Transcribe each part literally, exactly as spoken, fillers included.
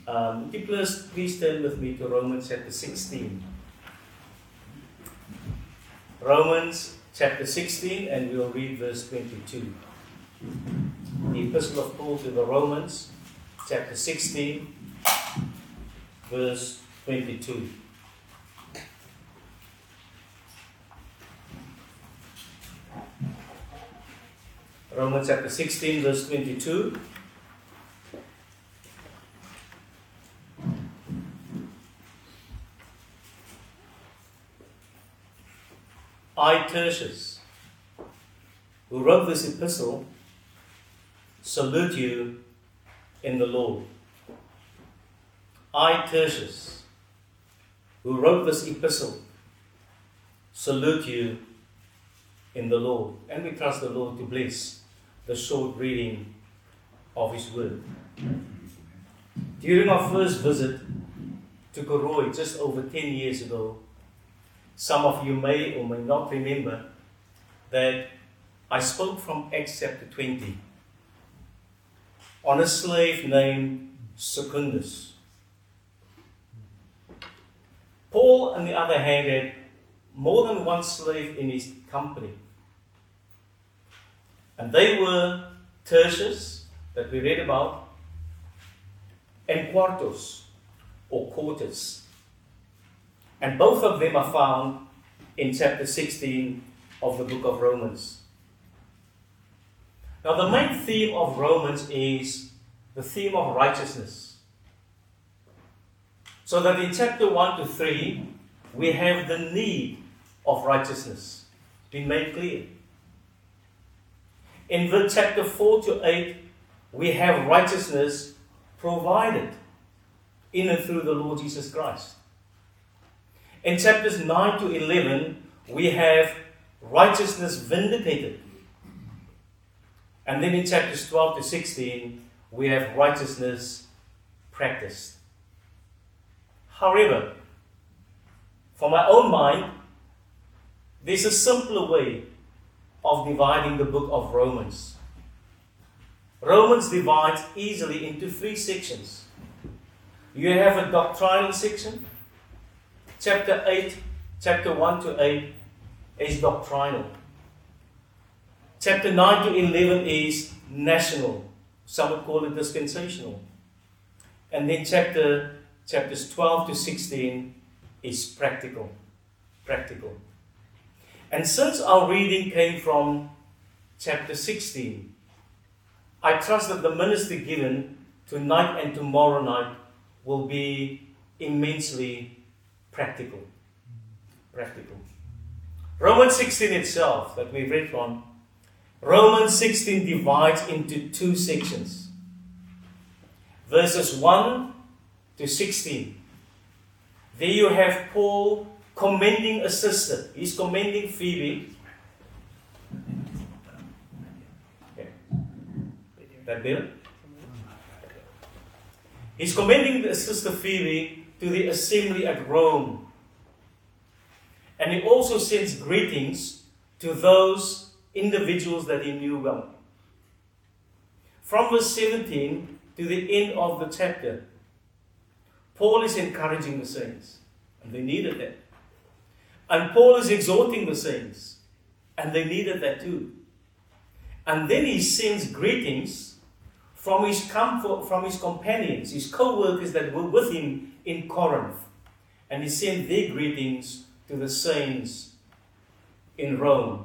Um, would you please, please turn with me to Romans chapter sixteen. Romans chapter sixteen, and we'll read verse twenty-two. The Epistle of Paul to the Romans, chapter sixteen, verse twenty-two. Romans chapter sixteen, verse twenty-two. I, Tertius, who wrote this epistle, salute you in the Lord. I, Tertius, who wrote this epistle, salute you in the Lord. And we trust the Lord to bless the short reading of His Word. During our first visit to Koroi just over ten years ago, some of you may or may not remember that I spoke from Acts chapter twenty on a slave named Secundus. Paul, on the other hand, had more than one slave in his company. And they were Tertius, that we read about, and Quartus, or Quartus. And both of them are found in chapter sixteen of the book of Romans. Now, the main theme of Romans is the theme of righteousness. So that in chapter one to three, we have the need of righteousness being made clear. In verse chapter four to eight, we have righteousness provided in and through the Lord Jesus Christ. In chapters nine to eleven, we have righteousness vindicated. And then in chapters twelve to sixteen, we have righteousness practiced. However, for my own mind, there's a simpler way of dividing the book of Romans. Romans divides easily into three sections. You have a doctrinal section. Chapter eight, chapter one to eight is doctrinal. Chapter nine to eleven is national. Some would call it dispensational. And then chapter chapters twelve to sixteen is practical. Practical. And since our reading came from chapter sixteen, I trust that the ministry given tonight and tomorrow night will be immensely practical. Practical. Romans sixteen itself, that we read from, Romans sixteen divides into two sections. Verses one to sixteen. There you have Paul commending a sister. He's commending Phoebe. Okay. That better? He's commending the sister Phoebe to the assembly at Rome. And he also sends greetings to those individuals that he knew well. From verse seventeen to the end of the chapter, Paul is encouraging the saints, and they needed that. And Paul is exhorting the saints, and they needed that too. And then he sends greetings from his comfort, from his companions, his co-workers that were with him in Corinth. And he sent their greetings to the saints in Rome.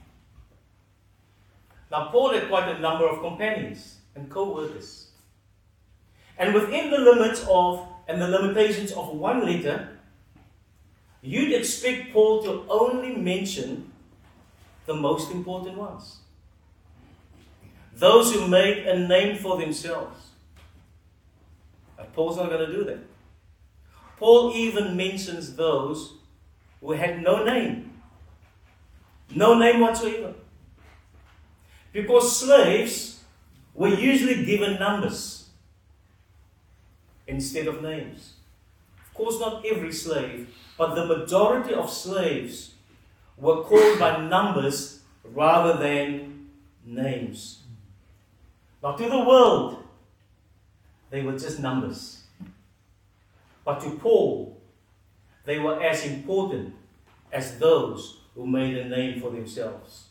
Now, Paul had quite a number of companions and co-workers. And within the limits of and the limitations of one letter, you'd expect Paul to only mention the most important ones. Those who made a name for themselves. But Paul's not going to do that. Paul even mentions those who had no name. No name whatsoever. Because slaves were usually given numbers instead of names. Of course, not every slave, but the majority of slaves were called by numbers rather than names. Now, to the world, they were just numbers. But to Paul, they were as important as those who made a name for themselves.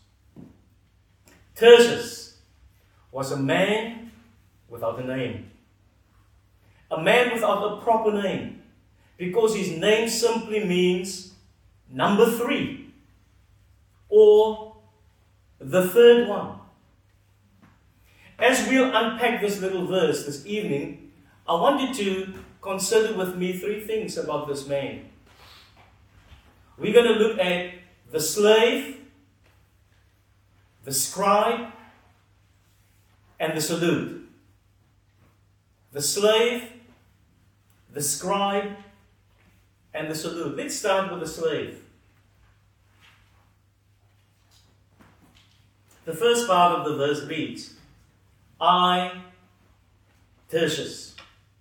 Tertius was a man without a name. A man without a proper name, because his name simply means number three, or the third one. As we'll unpack this little verse this evening, I want you to consider with me three things about this man. We're going to look at the slave, the scribe, and the salute. The slave, the scribe, and the salute. Let's start with the slave. The first part of the verse reads, I, Tertius.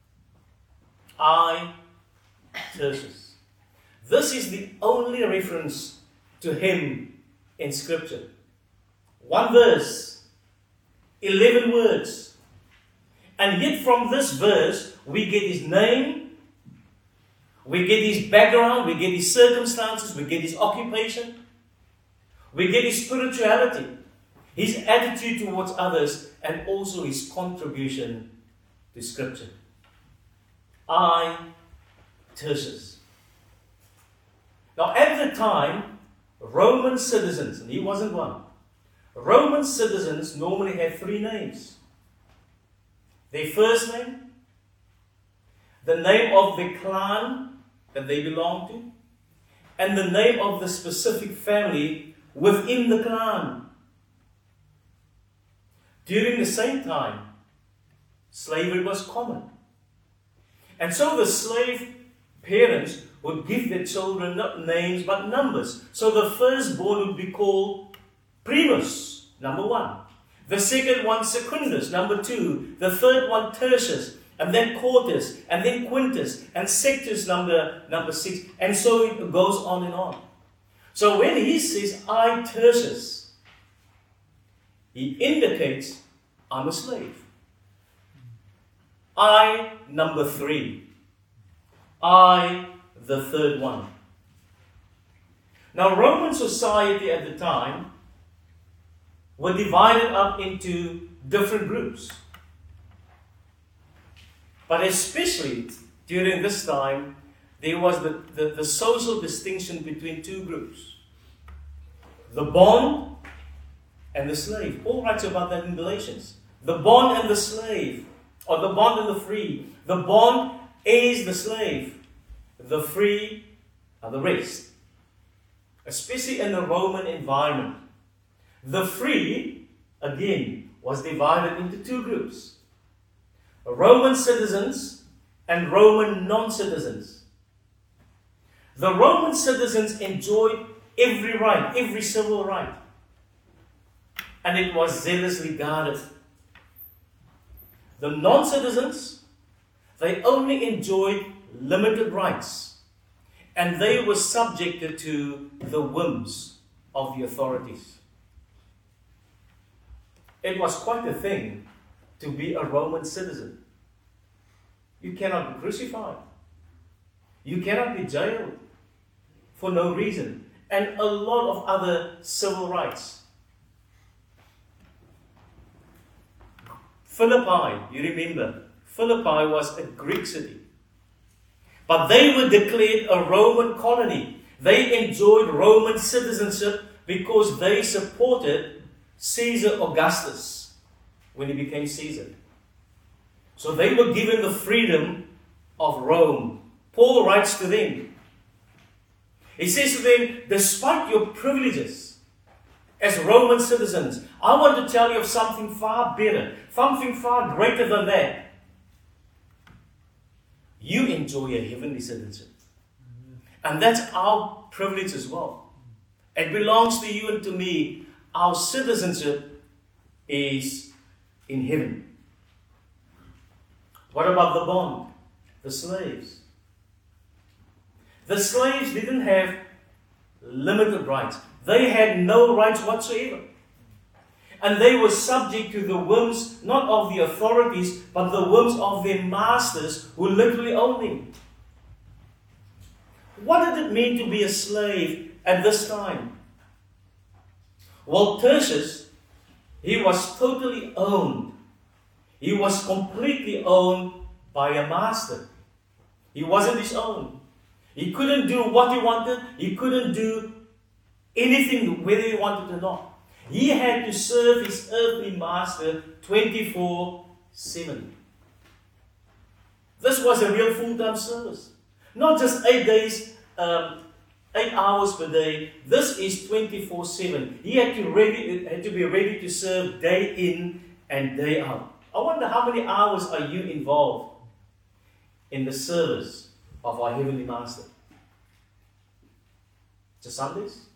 I, Tertius. This is the only reference to him in Scripture. One verse, eleven words. And yet from this verse, we get his name, we get his background, we get his circumstances, we get his occupation, we get his spirituality, his attitude towards others, and also his contribution to Scripture. I, Tertius. Now at the time, Roman citizens, and he wasn't one, Roman citizens normally had three names. Their first name, the name of the clan that they belonged to, and the name of the specific family within the clan. During the same time, slavery was common. And so the slave parents would give their children not names but numbers. So the firstborn would be called Primus, number one. The second one Secundus, number two. The third one Tertius, and then Quartus, and then Quintus, and Sextus, number, number six. And so it goes on and on. So when he says, I, Tertius, he indicates, I'm a slave. I, number three. I, the third one. Now, Roman society at the time were divided up into different groups. But especially during this time, there was the, the, the social distinction between two groups. The bond and the slave. Paul writes about that in Galatians. The bond and the slave, or the bond and the free. The bond is the slave. The free are the rest. Especially in the Roman environment. The free, again, was divided into two groups. Roman citizens and Roman non-citizens. The Roman citizens enjoyed every right, every civil right. And it was zealously guarded. The non-citizens, they only enjoyed limited rights. And they were subjected to the whims of the authorities. It was quite a thing to be a Roman citizen. You cannot be crucified. You cannot be jailed for no reason. And a lot of other civil rights. Philippi, you remember, Philippi was a Greek city. But they were declared a Roman colony. They enjoyed Roman citizenship because they supported Caesar Augustus when he became Caesar. So they were given the freedom of Rome. Paul writes to them. He says to them, despite your privileges as Roman citizens, I want to tell you of something far better, something far greater than that. You enjoy a heavenly citizenship. And that's our privilege as well. It belongs to you and to me. Our citizenship is in heaven. What about the bond? The slaves. The slaves didn't have limited rights. They had no rights whatsoever. And they were subject to the whims, not of the authorities, but the whims of their masters who literally owned them. What did it mean to be a slave at this time? Well, Tertius, he was totally owned. He was completely owned by a master. He wasn't his own. He couldn't do what he wanted. He couldn't do anything whether he wanted or not. He had to serve his earthly master twenty-four seven. This was a real full-time service. Not just eight days, um, eight hours per day. This is twenty-four seven. He had to, ready, had to be ready to serve day in and day out. I wonder how many hours are you involved in the service of our Heavenly Master? Just Sundays?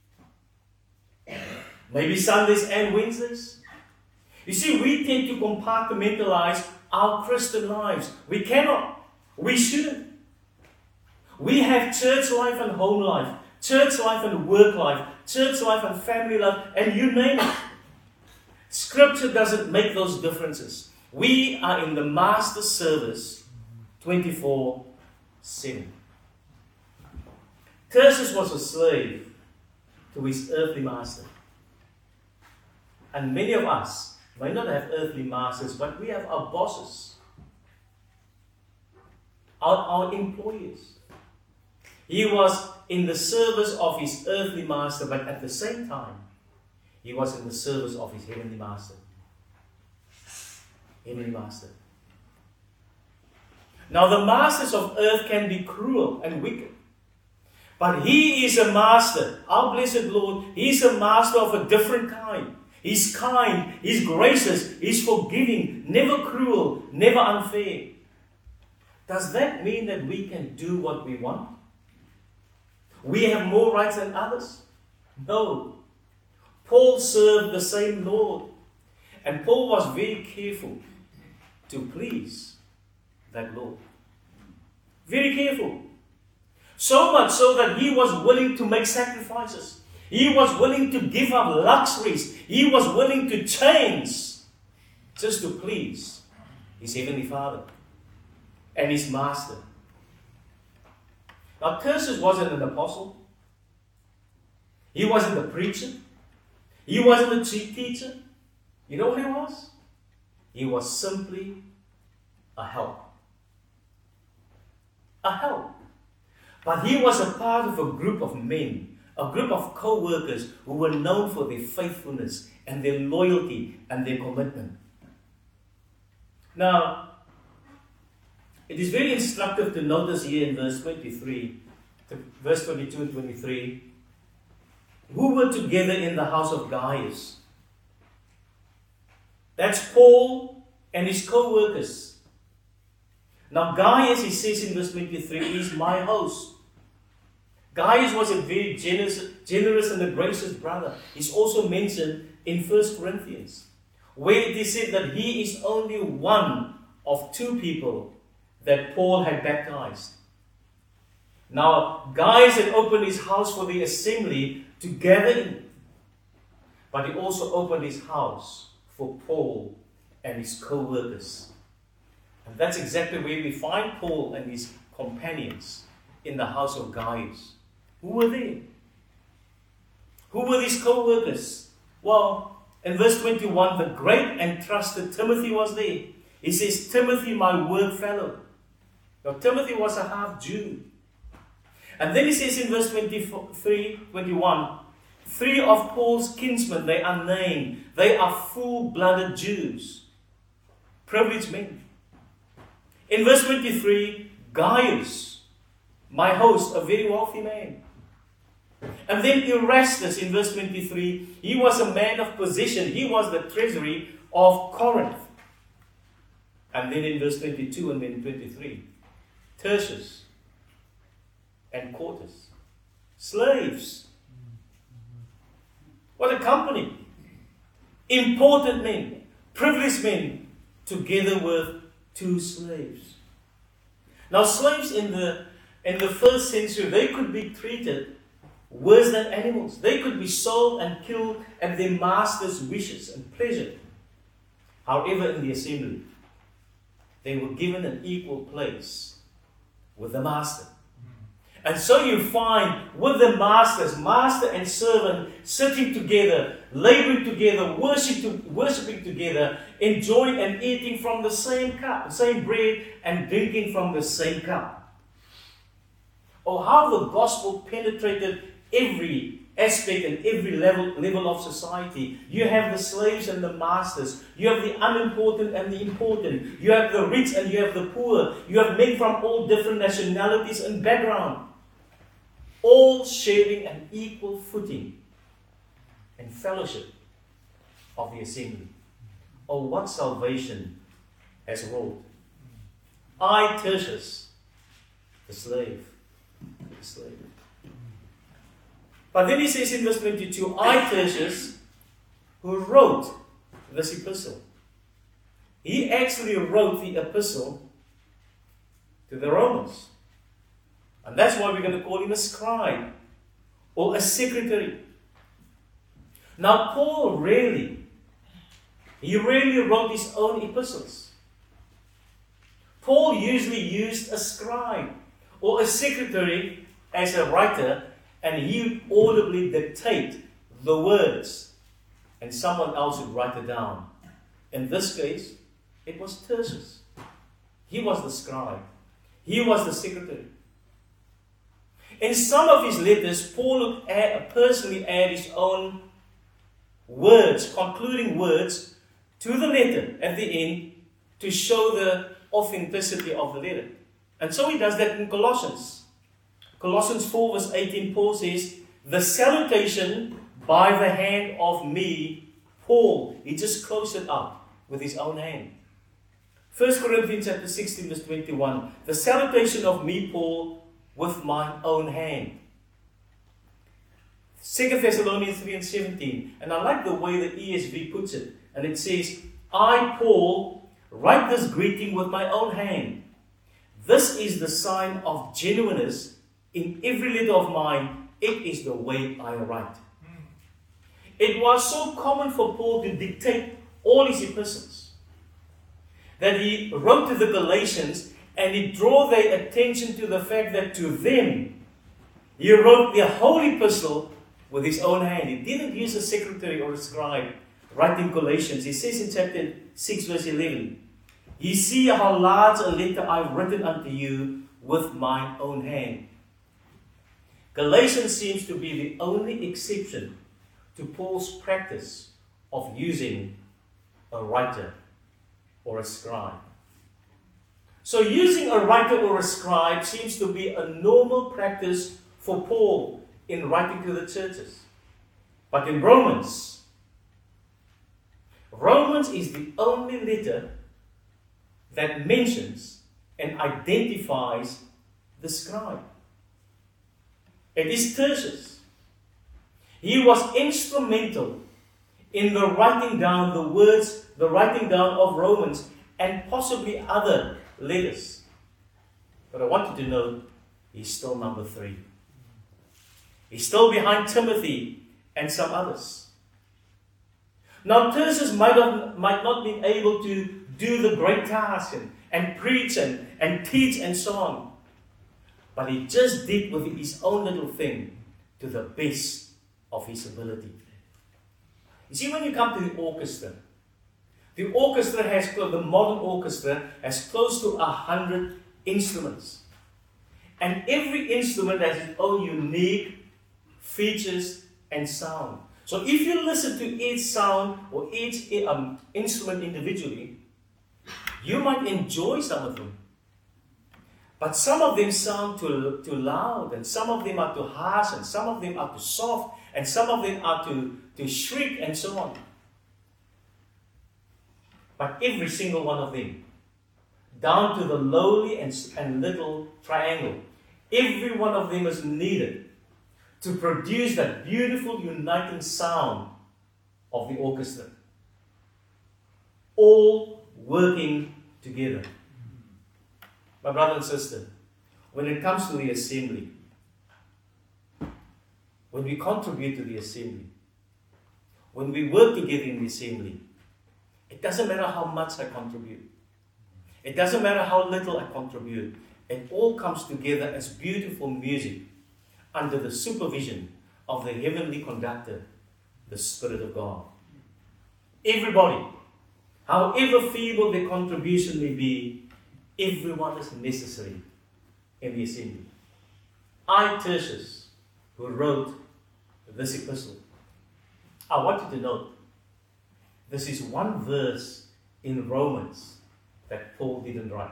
Maybe Sundays and Wednesdays? You see, we tend to compartmentalize our Christian lives. We cannot. We shouldn't. We have church life and home life, church life and work life, church life and family life, and you name it. Scripture doesn't make those differences. We are in the Master's service twenty-four seven. Tertius was a slave to his earthly master. And many of us may not have earthly masters, but we have our bosses, our, our employers. He was in the service of his earthly master, but at the same time, he was in the service of his heavenly master. Heavenly master. Now, the masters of earth can be cruel and wicked. But he is a master, our blessed Lord. He is a master of a different kind. He's kind, he's gracious, he's forgiving, never cruel, never unfair. Does that mean that we can do what we want? We have more rights than others? No. Paul served the same Lord. And Paul was very careful to please that Lord. Very careful. So much so that he was willing to make sacrifices. He was willing to give up luxuries. He was willing to change just to please his Heavenly Father and his Master. Now, Tertius wasn't an apostle. He wasn't a preacher. He wasn't a chief teacher. You know what he was? He was simply a help. A help. But he was a part of a group of men, a group of co-workers who were known for their faithfulness and their loyalty and their commitment. Now, it is very instructive to notice here in verse twenty-three, verse twenty-two and twenty-three, who were together in the house of Gaius. That's Paul and his co-workers. Now, Gaius, he says in verse twenty-three, is my host. Gaius was a very generous, generous and a gracious brother. He's also mentioned in First Corinthians, where it is said that he is only one of two people that Paul had baptized. Now, Gaius had opened his house for the assembly to gather in, but he also opened his house for Paul and his co-workers. And that's exactly where we find Paul and his companions, in the house of Gaius. Who were they? Who were these co-workers? Well, in verse twenty-one, the great and trusted Timothy was there. He says, Timothy, my work fellow. Now, Timothy was a half Jew. And then he says in verse twenty-three, twenty-one, three of Paul's kinsmen, they are named. They are full-blooded Jews. Privileged men. In verse twenty-three, Gaius, my host, a very wealthy man. And then Erastus in verse twenty-three, he was a man of position. He was the treasury of Corinth. And then in verse twenty-two and then twenty-three, Tertius and Quartus, slaves. What a company. Important men, privileged men, together with two slaves. Now, slaves in the in the first century, they could be treated worse than animals. They could be sold and killed at their master's wishes and pleasure. However, in the assembly, they were given an equal place with the master. And so you find with the masters, master and servant, sitting together, laboring together, worshiping, worshiping together, enjoying and eating from the same cup, same bread, and drinking from the same cup. Oh, how the gospel penetrated every aspect and every level, level of society. You have the slaves and the masters. You have the unimportant and the important. You have the rich and you have the poor. You have men from all different nationalities and background, all sharing an equal footing and fellowship of the assembly. Oh, what salvation has wrought. I, Tertius, the slave, the slave. But then he says in verse twenty-two, I, Tertius, who wrote this epistle. He actually wrote the epistle to the Romans. And that's why we're going to call him a scribe or a secretary. Now, Paul rarely, he rarely wrote his own epistles. Paul usually used a scribe or a secretary as a writer, and he would audibly dictate the words, and someone else would write it down. In this case, it was Tertius. He was the scribe. He was the secretary. In some of his letters, Paul would add, personally add his own words, concluding words, to the letter at the end to show the authenticity of the letter. And so he does that in Colossians. Colossians four verse eighteen, Paul says, the salutation by the hand of me, Paul. He just closed it up with his own hand. First Corinthians chapter sixteen verse twenty-one, the salutation of me, Paul, with my own hand. Second Thessalonians three and seventeen, and I like the way the E S V puts it, and it says, I, Paul, write this greeting with my own hand. This is the sign of genuineness in every letter of mine. It is the way I write. It was so common for Paul to dictate all his epistles that he wrote to the Galatians, and he drew their attention to the fact that to them, he wrote the whole epistle with his own hand. He didn't use a secretary or a scribe writing Galatians. He says in chapter six verse eleven, ye see how large a letter I've written unto you with mine own hand. Galatians seems to be the only exception to Paul's practice of using a writer or a scribe. So using a writer or a scribe seems to be a normal practice for Paul in writing to the churches. But in Romans, Romans is the only letter that mentions and identifies the scribe. It is Tertius. He was instrumental in the writing down the words, the writing down of Romans, and possibly other letters. But I want you to know, he's still number three. He's still behind Timothy and some others. Now, Tertius might not, might not be able to do the great task and, and preach and, and teach and so on. But he just did with his own little thing to the best of his ability. You see, when you come to the orchestra, the orchestra has, the modern orchestra has close to a hundred instruments. And every instrument has its own unique features and sound. So if you listen to each sound or each um, instrument individually, you might enjoy some of them. But some of them sound too, too loud, and some of them are too harsh, and some of them are too soft, and some of them are too, too shriek, and so on. But every single one of them, down to the lowly and, and little triangle, every one of them is needed to produce that beautiful uniting sound of the orchestra. All working together. My brother and sister, when it comes to the assembly, when we contribute to the assembly, when we work together in the assembly, it doesn't matter how much I contribute. It doesn't matter how little I contribute. it all comes together as beautiful music under the supervision of the heavenly conductor, the Spirit of God. Everybody, however feeble their contribution may be, everyone is necessary in the assembly. I, Tertius, who wrote this epistle, I want you to note, this is one verse in Romans that Paul didn't write.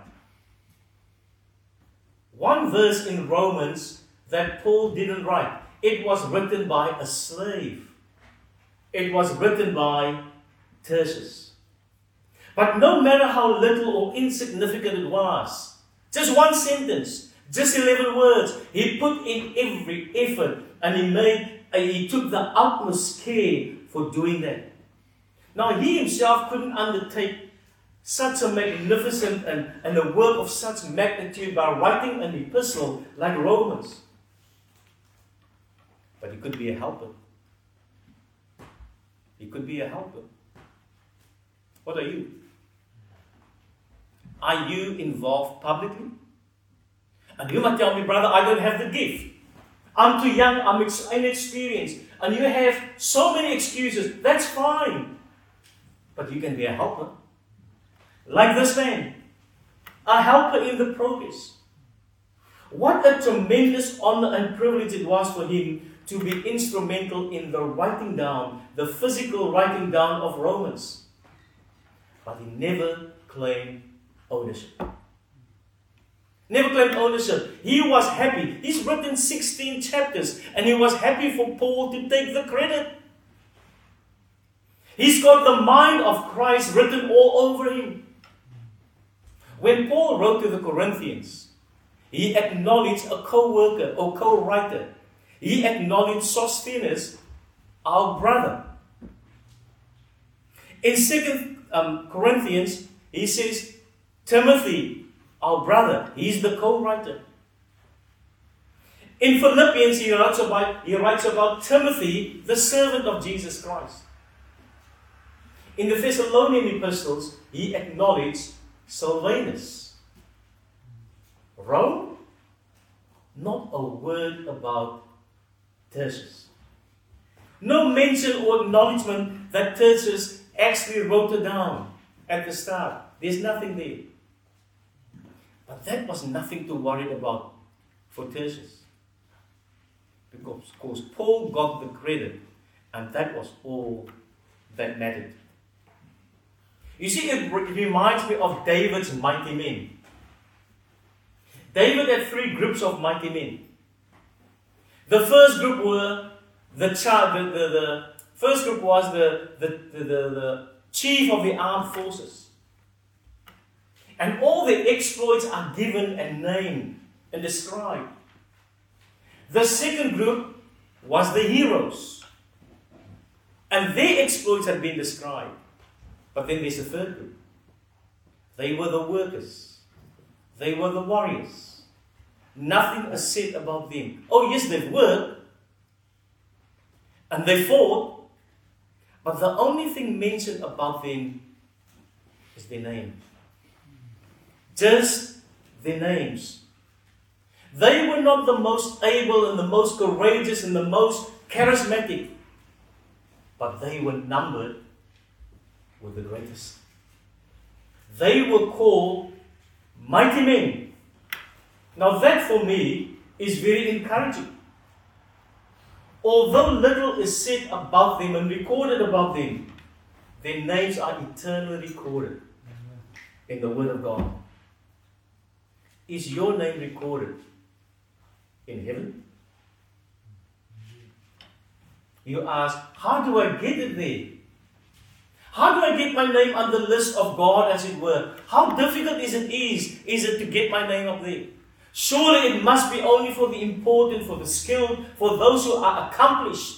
One verse in Romans that Paul didn't write. It was written by a slave. It was written by Tertius. But no matter how little or insignificant it was, just one sentence, just eleven words, he put in every effort and he made, uh, he took the utmost care for doing that. Now he himself couldn't undertake such a magnificent and, and a work of such magnitude by writing an epistle like Romans. But he could be a helper. He could be a helper. What are you? Are you involved publicly? And you might tell me, brother, I don't have the gift. I'm too young, I'm inexperienced. And you have so many excuses. That's fine. But you can be a helper. Like this man. A helper in the progress. What a tremendous honor and privilege it was for him to be instrumental in the writing down, the physical writing down of Romans. But he never claimed ownership. Never claimed ownership. He was happy. He's written sixteen chapters and he was happy for Paul to take the credit. He's got the mind of Christ written all over him. When Paul wrote to the Corinthians, he acknowledged a co-worker or co-writer. He acknowledged Sosthenes, our brother. In Second um, Corinthians, he says, Timothy, our brother, he's the co-writer. In Philippians, he writes about, he writes about Timothy, the servant of Jesus Christ. In the Thessalonian epistles, he acknowledged Silvanus. Rome, not a word about Tertius. No mention or acknowledgement that Tertius actually wrote it down at the start. There's nothing there. But that was nothing to worry about for Tertius. Because, because Paul got the credit, and that was all that mattered. You see, it reminds me of David's mighty men. David had three groups of mighty men. The first group were the child, the, the, the first group was the, the, the, the, the chief of the armed forces. And all the exploits are given and named and described. The second group was the heroes. And their exploits had been described. But then there's a third group. They were the workers. They were the warriors. Nothing is said about them. Oh yes, they've worked. And they fought. But the only thing mentioned about them is their name. Just their names. They were not the most able and the most courageous and the most charismatic. But they were numbered with the greatest. They were called mighty men. Now that for me is very encouraging. Although little is said about them and recorded about them, their names are eternally recorded in the Word of God. Is your name recorded in heaven? You ask, how do I get it there? How do I get my name on the list of God, as it were? How difficult is it is, is it to get my name up there? Surely it must be only for the important, for the skilled, for those who are accomplished.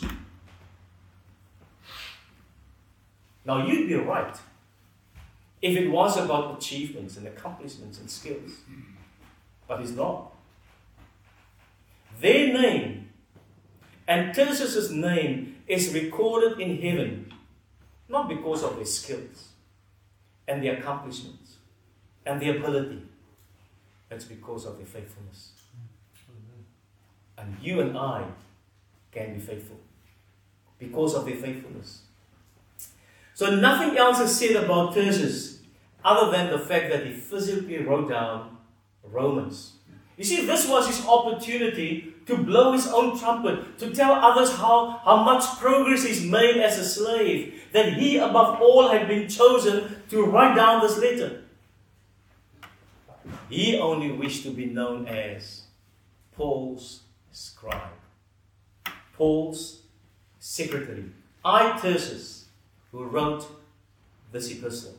Now you'd be right if it was about achievements and accomplishments and skills. But it's not. Their name and Tertius' name is recorded in heaven, not because of their skills and their accomplishments and their ability, It's because of their faithfulness. And you and I can be faithful because of their faithfulness. So nothing else is said about Tertius other than the fact that he physically wrote down Romans. You see, this was his opportunity to blow his own trumpet, to tell others how, how much progress he's made as a slave, that he above all had been chosen to write down this letter. He only wished to be known as Paul's scribe, Paul's secretary. I, Tertius, who wrote this epistle.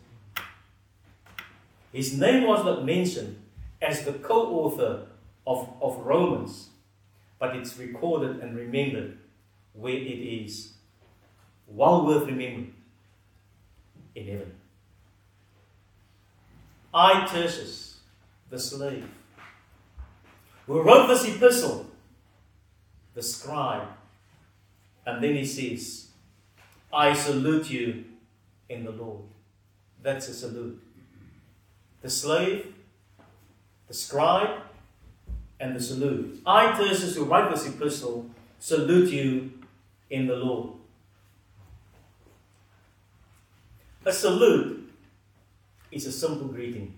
His name was not mentioned as the co-author of, of Romans, but it's recorded and remembered where it is well worth remembering, in heaven. I, Tertius, the slave, who wrote this epistle, the scribe, and then he says, I salute you in the Lord. That's a salute. The slave, the scribe, and the salute. I, Tertius, who write this epistle, salute you in the Lord. A salute is a simple greeting.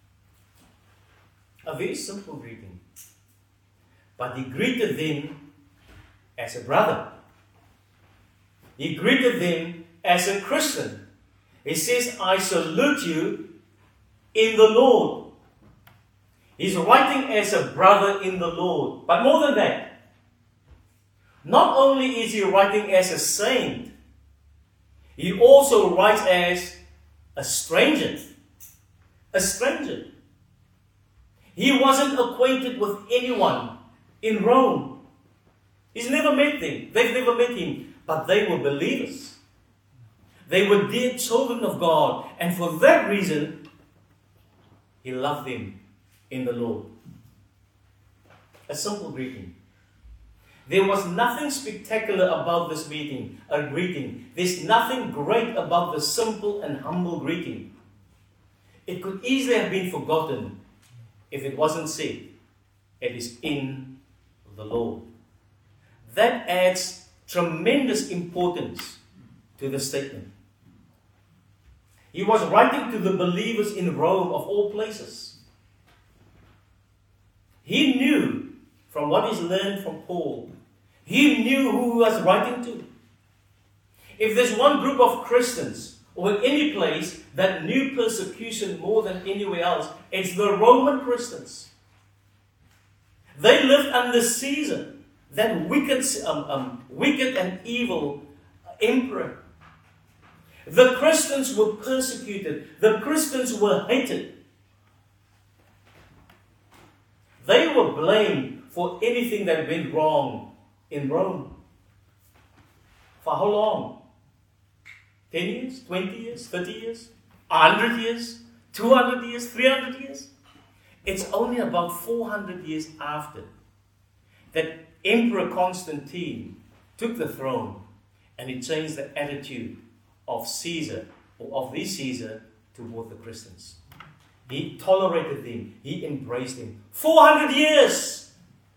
A very simple greeting. But he greeted them as a brother. He greeted them as a Christian. He says, I salute you in the Lord. He's writing as a brother in the Lord. But more than that, not only is he writing as a saint, he also writes as a stranger. A stranger. He wasn't acquainted with anyone in Rome. He's never met them. They've never met him. But they were believers. They were dear children of God. And for that reason, he loved them in the Lord. A simple greeting. There was nothing spectacular about this meeting, a greeting. There's nothing great about the simple and humble greeting. It could easily have been forgotten if it wasn't said, it is in the Lord. That adds tremendous importance to the statement. He was writing to the believers in Rome, of all places. He knew, from what he's learned from Paul, he knew who he was writing to. If there's one group of Christians, or in any place, that knew persecution more than anywhere else, it's the Roman Christians. They lived under Caesar, that wicked, um, um, wicked and evil emperor. The Christians were persecuted. The Christians were hated. They were blamed for anything that went wrong in Rome. For how long? ten years, twenty years, thirty years, one hundred years, two hundred years, three hundred years? It's only about four hundred years after that Emperor Constantine took the throne and he changed the attitude of Caesar, or of the Caesar, toward the Christians. He tolerated them. He embraced them. four hundred years!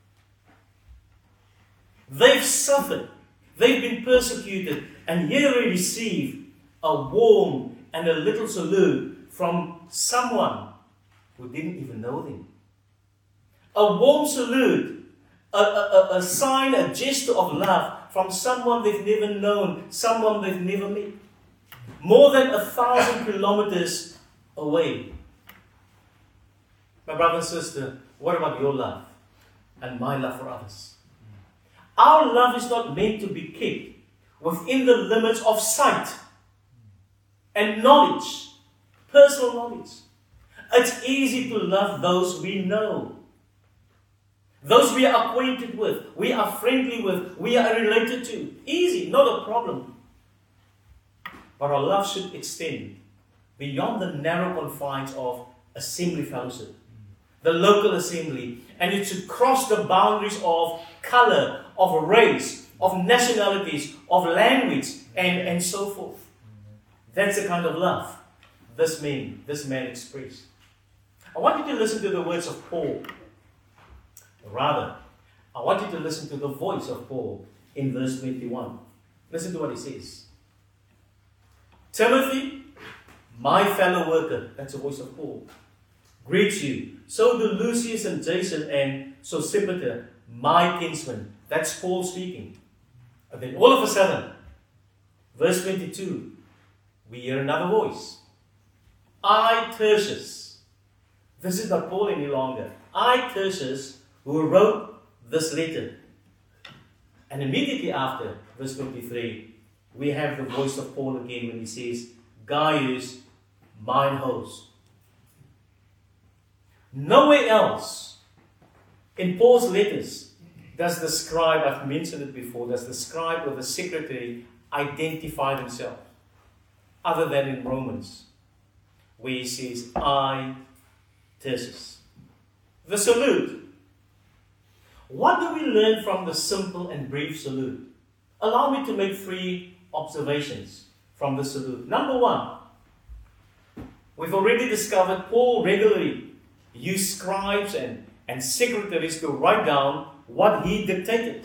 They've suffered. They've been persecuted. And here they receive a warm and a little salute from someone who didn't even know them. A warm salute, a, a, a sign, a gesture of love from someone they've never known, someone they've never met. More than a thousand kilometers away. My brother and sister, what about your love and my love for others? Our love is not meant to be kept within the limits of sight and knowledge, personal knowledge. It's easy to love those we know, those we are acquainted with, we are friendly with, we are related to. Easy, not a problem. But our love should extend beyond the narrow confines of assembly fellowship, the local assembly, and it should cross the boundaries of color, of race, of nationalities, of language, and, and so forth. That's the kind of love this man, this man expressed. I want you to listen to the words of Paul. Rather, I want you to listen to the voice of Paul in verse twenty-one. Listen to what he says. Timothy, my fellow worker, that's the voice of Paul, greets you. So do Lucius and Jason and Sosipater, my kinsmen. That's Paul speaking. And then all of a sudden, verse twenty-two, we hear another voice. I, Tertius. This is not Paul any longer. I, Tertius, who wrote this letter. And immediately after, verse twenty-three, we have the voice of Paul again when he says, Gaius, mine host. Nowhere else in Paul's letters does the scribe, I've mentioned it before, does the scribe or the secretary identify themselves, other than in Romans, where he says, I, Tertius. The salute. What do we learn from the simple and brief salute? Allow me to make three observations from the salute. Number one, we've already discovered Paul regularly used scribes and, and secretaries to write down what he dictated.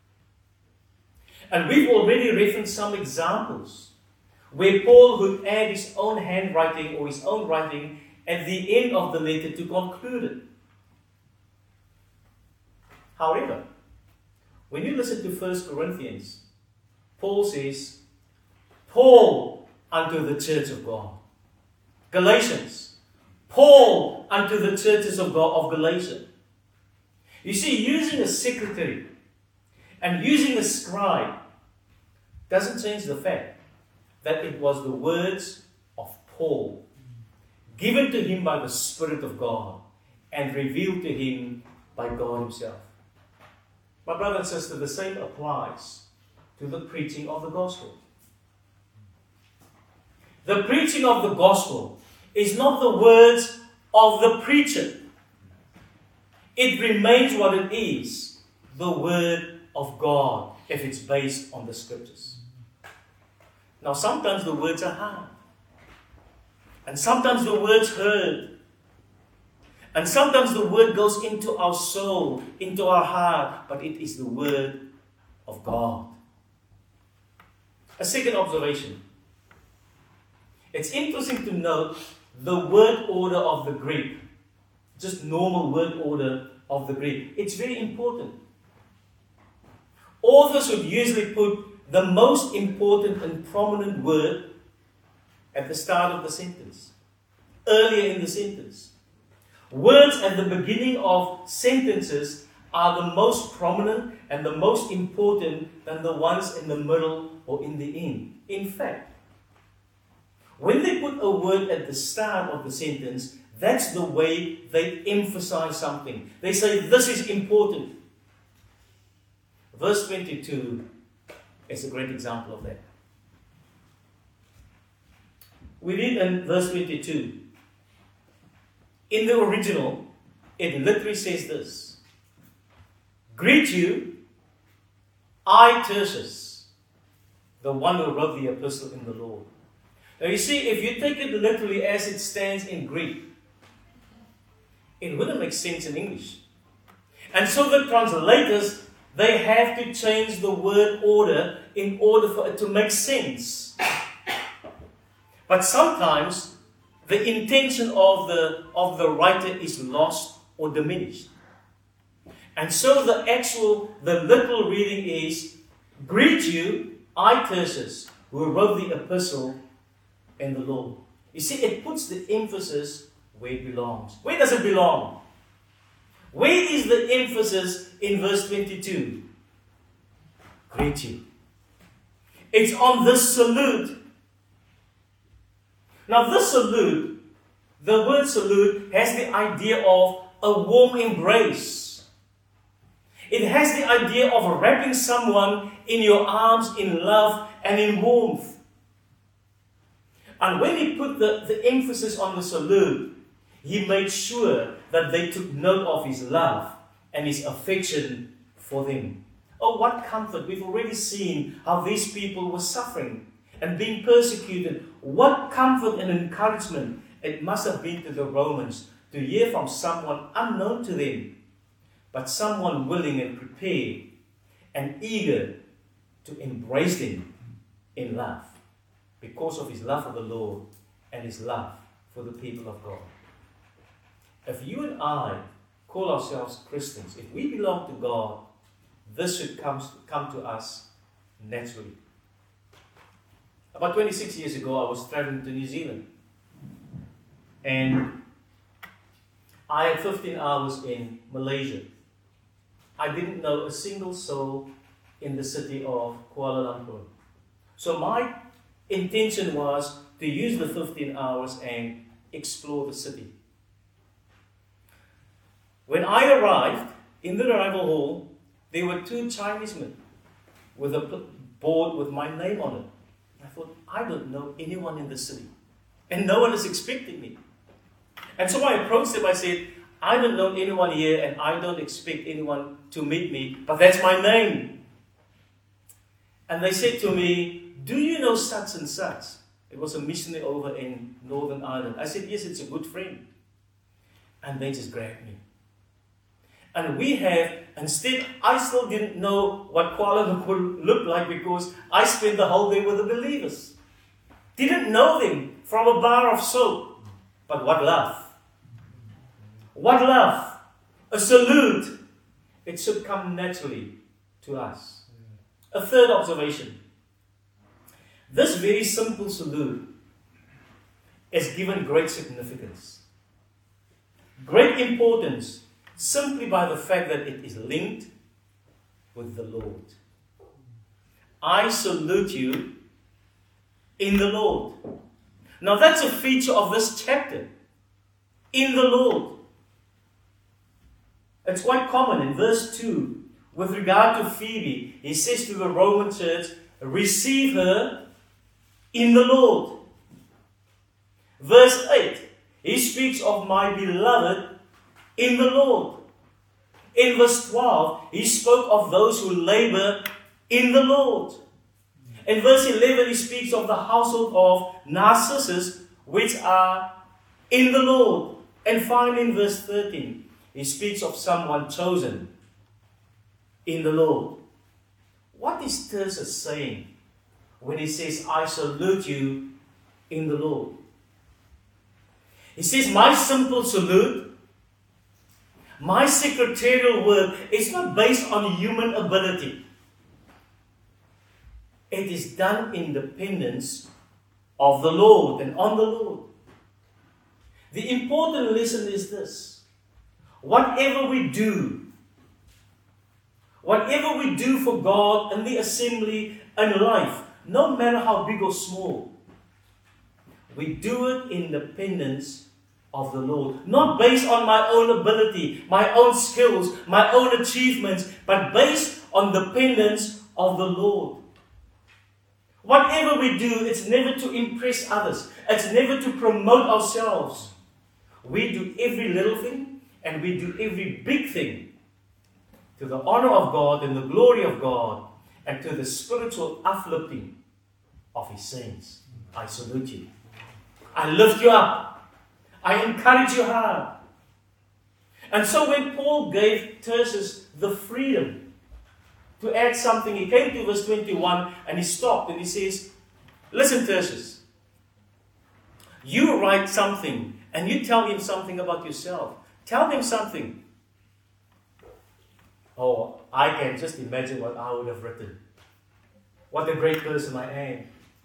And we've already referenced some examples where Paul would add his own handwriting or his own writing at the end of the letter to conclude it. However, when you listen to First Corinthians, Paul says, Paul unto the church of God. Galatians, Paul unto the churches of God of Galatia. You see, using a secretary and using a scribe doesn't change the fact that it was the words of Paul, given to him by the Spirit of God and revealed to him by God himself. My brother and sister, the same applies to the preaching of the gospel. The preaching of the gospel is not the words of the preacher. It remains what it is, the word of God, if it's based on the scriptures. Now, sometimes the words are hard. And sometimes the words hurt. And sometimes the word goes into our soul, into our heart, but it is the word of God. A second observation. It's interesting to note the word order of the Greek. Just normal word order of the Greek. It's very important. Authors would usually put the most important and prominent word at the start of the sentence, earlier in the sentence. Words at the beginning of sentences are the most prominent and the most important than the ones in the middle or in the end. In fact, when they put a word at the start of the sentence, that's the way they emphasize something. They say, this is important. Verse twenty-two is a great example of that. We read in verse twenty-two. In the original, it literally says this. Greet you, I, Tertius, the one who wrote the epistle in the Lord. Now you see, if you take it literally as it stands in Greek, it wouldn't make sense in English. And so the translators, they have to change the word order in order for it to make sense. But sometimes the intention of the, of the writer is lost or diminished. And so the actual, the literal reading is, greet you, I, Tertius, who wrote the epistle in the Lord. You see, it puts the emphasis where it belongs. Where does it belong? Where is the emphasis in verse twenty-two? Greet you. It's on this salute. Now this salute, the word salute, has the idea of a warm embrace. It has the idea of wrapping someone in your arms in love and in warmth. And when he put the, the emphasis on the salute, he made sure that they took note of his love and his affection for them. Oh, what comfort. We've already seen how these people were suffering and being persecuted. What comfort and encouragement it must have been to the Romans to hear from someone unknown to them, but someone willing and prepared and eager to embrace them in love because of his love for the Lord and his love for the people of God. If you and I call ourselves Christians, if we belong to God, this should come, come to us naturally. About twenty-six years ago, I was traveling to New Zealand. And I had fifteen hours in Malaysia. I didn't know a single soul in the city of Kuala Lumpur. So my intention was to use the fifteen hours and explore the city. When I arrived in the arrival hall, there were two Chinese men with a board with my name on it. I thought, I don't know anyone in the city, and no one is expecting me. And so I approached them. I said, I don't know anyone here, and I don't expect anyone to meet me, but that's my name. And they said to me, do you know such and such? It was a missionary over in Northern Ireland. I said, yes, it's a good friend. And they just grabbed me. And we have, instead, I still didn't know what Kuala Lumpur looked like because I spent the whole day with the believers. Didn't know them from a bar of soap. But what love. What love. A salute. It should come naturally to us. A third observation. This very simple salute is given great significance. Great importance. Simply by the fact that it is linked with the Lord. I salute you in the Lord. Now that's a feature of this chapter. In the Lord. It's quite common in verse two. With regard to Phoebe, he says to the Roman church, receive her in the Lord. Verse eight, he speaks of my beloved in the Lord. In verse twelve, he spoke of those who labor in the Lord. In verse eleven, he speaks of the household of Narcissus, which are in the Lord. And finally, in verse thirteen, he speaks of someone chosen in the Lord. What is Tertius saying when he says, I salute you in the Lord? He says, my simple salute, my secretarial work is not based on human ability. It is done in dependence of the Lord and on the Lord. The important lesson is this. Whatever we do, whatever we do for God in the assembly and life, no matter how big or small, we do it in dependence of the Lord. Not based on my own ability, my own skills, my own achievements, but based on dependence of the Lord. Whatever we do, it's never to impress others. It's never to promote ourselves. We do every little thing and we do every big thing to the honor of God and the glory of God and to the spiritual uplifting of His saints. I salute you. I lift you up. I encourage you hard. And so when Paul gave Tertius the freedom to add something, he came to verse twenty-one and he stopped and he says, listen, Tertius, you write something and you tell him something about yourself. Tell him something. Oh, I can just imagine what I would have written. What a great person I am.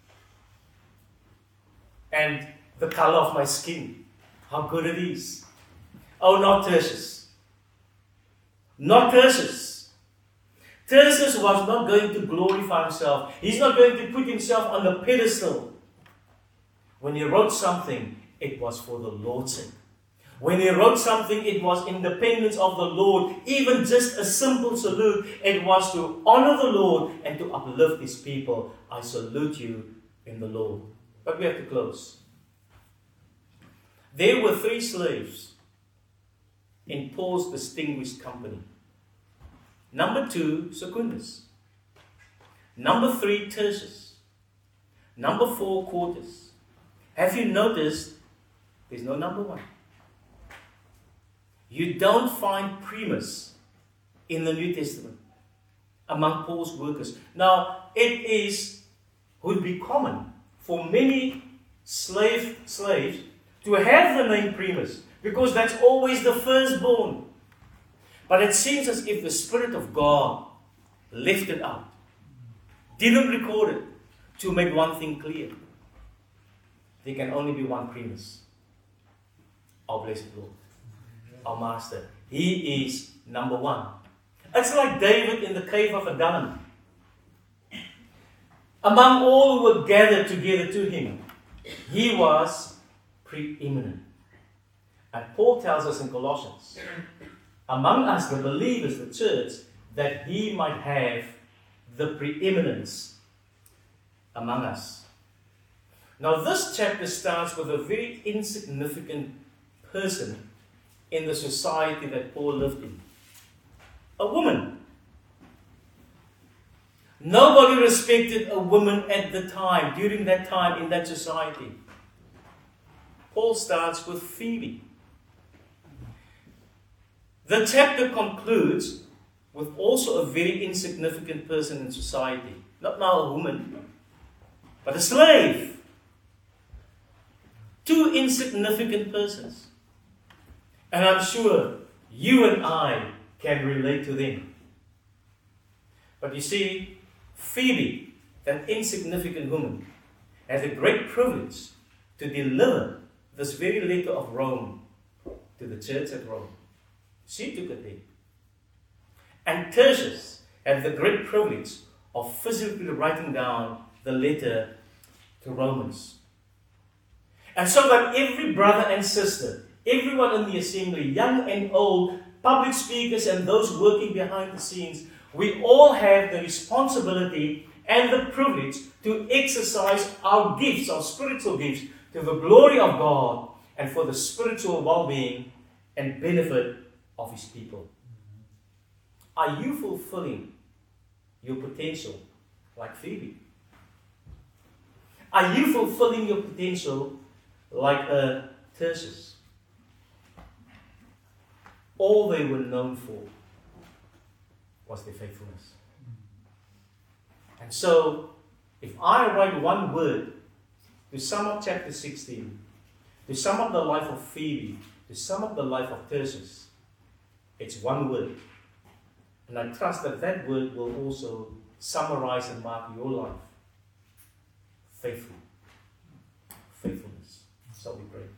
And the color of my skin. How good it is. Oh, not Tertius. Not Tertius. Tertius was not going to glorify himself. He's not going to put himself on the pedestal. When he wrote something, it was for the Lord's sake. When he wrote something, it was in dependence of the Lord. Even just a simple salute, it was to honor the Lord and to uplift His people. I salute you in the Lord. But we have to close. There were three slaves in Paul's distinguished company. Number two, Secundus. Number three, Tertius. Number four, Quartus. Have you noticed there's no number one? You don't find Primus in the New Testament among Paul's workers. Now, it is would be common for many slave slaves to have the name Primus, because that's always the firstborn. But it seems as if the Spirit of God left it out, didn't record it, to make one thing clear. There can only be one Primus, our blessed Lord, our Master. He is number one. It's like David in the cave of Adullam. Among all who were gathered together to him, he was preeminent. And Paul tells us in Colossians, among us, the believers, the church, that he might have the preeminence among us. Now, this chapter starts with a very insignificant person in the society that Paul lived in. A woman. Nobody respected a woman at the time, during that time, in that society. Paul starts with Phoebe. The chapter concludes with also a very insignificant person in society. Not now a woman, but a slave. Two insignificant persons. And I'm sure you and I can relate to them. But you see, Phoebe, that insignificant woman, had a great privilege to deliver this very letter of Rome to the church at Rome. She took it there. And Tertius had the great privilege of physically writing down the letter to Romans. And so that every brother and sister, everyone in the assembly, young and old, public speakers and those working behind the scenes, we all have the responsibility and the privilege to exercise our gifts, our spiritual gifts, to the glory of God and for the spiritual well-being and benefit of His people. Are you fulfilling your potential like Phoebe? Are you fulfilling your potential like a Tertius? All they were known for was their faithfulness. And so, if I write one word to sum up chapter sixteen, to sum up the life of Phoebe, to sum up the life of Tertius, it's one word. And I trust that that word will also summarize and mark your life. Faithful. Faithfulness. So we pray.